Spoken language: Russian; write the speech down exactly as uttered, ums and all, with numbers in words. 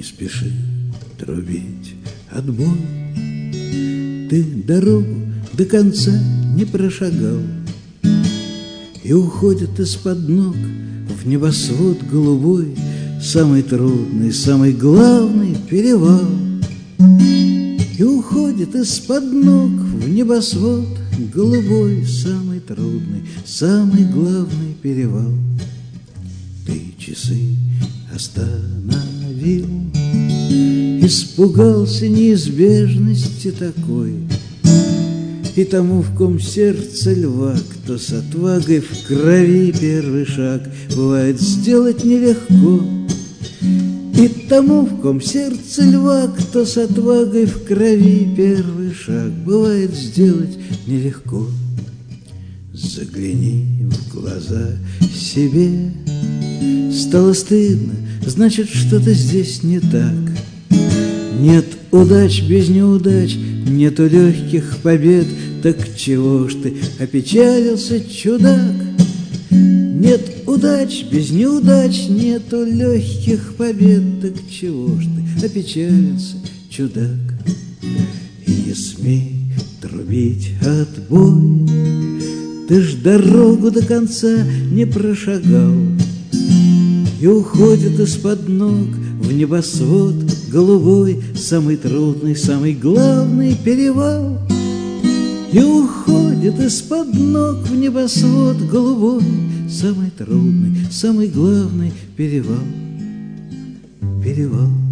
спеши трубить отбой. Ты дорогу до конца не прошагал, и уходит из-под ног в небосвод голубой самый трудный, самый главный перевал. И уходит из-под ног в небосвод голубой самый трудный, самый главный перевал. Ты часы остановил, испугался неизбежности такой, и тому, в ком сердце льва, кто с отвагой в крови первый шаг, бывает сделать нелегко. И тому, в ком сердце льва, кто с отвагой в крови первый шаг, бывает сделать нелегко. Загляни в глаза себе. Стало стыдно, значит, что-то здесь не так. Нет удач без неудач, нету легких побед. Так чего ж ты опечалился, чудак? Нет удач без неудач, нету легких побед. Так чего ж ты опечалился, чудак? И не смей трубить отбой, ты ж дорогу до конца не прошагал. И уходит из-под ног в небосвод голубой самый трудный, самый главный перевал. И уходит из-под ног в небосвод голубой самый трудный, самый главный перевал. Перевал.